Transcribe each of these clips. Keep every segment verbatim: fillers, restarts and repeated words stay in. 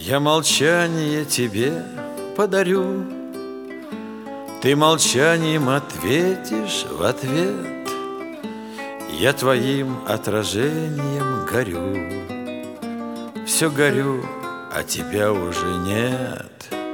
Я молчание тебе подарю, ты молчанием ответишь в ответ. Я твоим отражением горю, все горю, а тебя уже нет.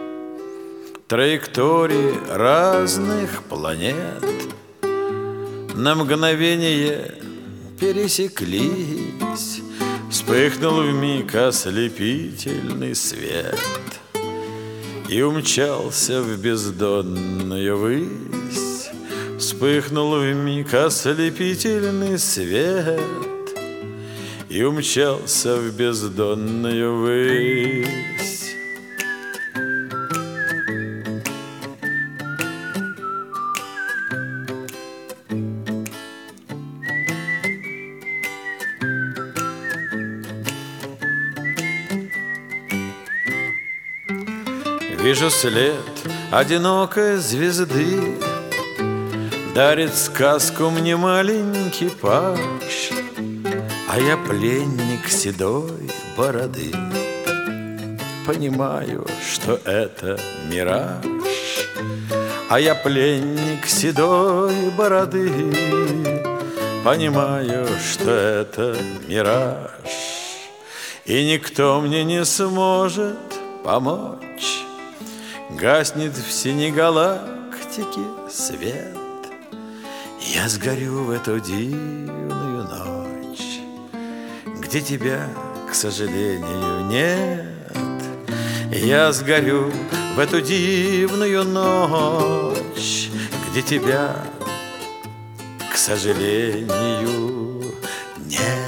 Траектории разных планет на мгновение пересеклись. Вспыхнул вмиг ослепительный свет и умчался в бездонную высь. Вспыхнул вмиг ослепительный свет и умчался в бездонную высь. Вижу след одинокой звезды, дарит сказку мне маленький паж, а я пленник седой бороды. Понимаю, что это мираж, а я пленник седой бороды. Понимаю, что это мираж, и никто мне не сможет помочь. Гаснет в синей галактике свет, я сгорю в эту дивную ночь, где тебя, к сожалению, нет. Я сгорю в эту дивную ночь, где тебя, к сожалению, нет.